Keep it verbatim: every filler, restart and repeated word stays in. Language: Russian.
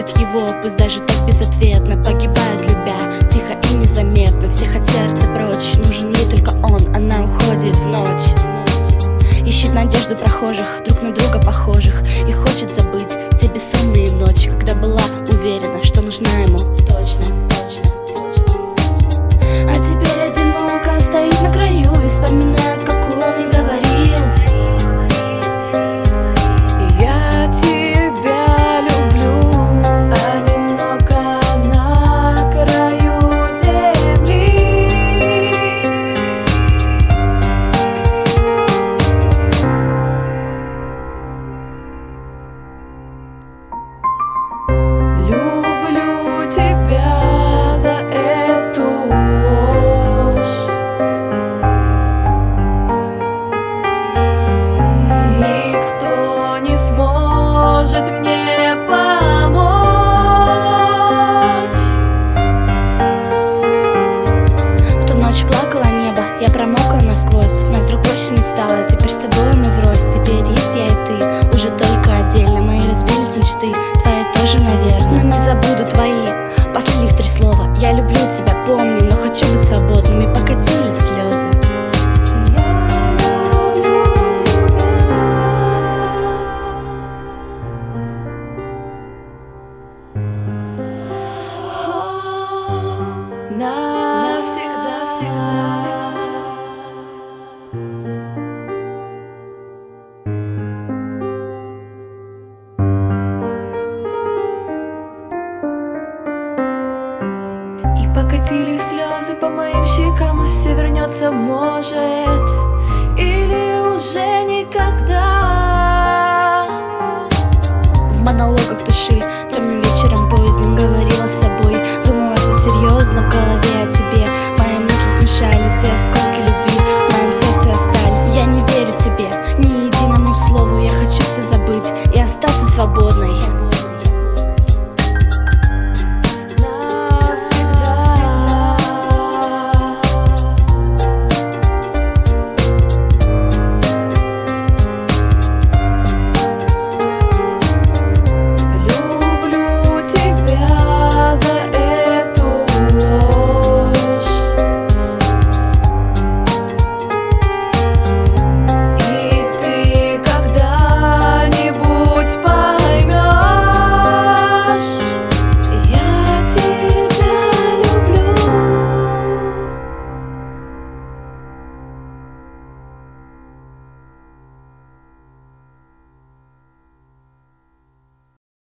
любят его, пусть даже так безответно. Погибают, любя, тихо и незаметно. Всех от сердца прочь, нужен ей только он. Она уходит в ночь, ищет надежду прохожих, друг на друга похожих, и хочет забыть те бессонные ночи, когда была уверена, что нужна ему точно, точно, точно. А теперь одиноко стоит на краю и вспоминает, как он и говорил: я тебя люблю. Одиноко на краю земли. Люблю тебя за эту ложь. Никто не сможет мне помочь. В ту ночь плакало небо, я промокла насквозь. Нас вдруг больше не стало, теперь с тобой мы врозь. Теперь есть я и ты, уже только отдельно. Мои разбились мечты, твои тоже, наверное. Но не забуду твои последних три слова: я люблю тебя, помни, но хочу быть свободным. И покатились слезы. Навсегда, всегда. И покатились слезы по моим щекам. Все вернется, может, или уже никогда. В монологах души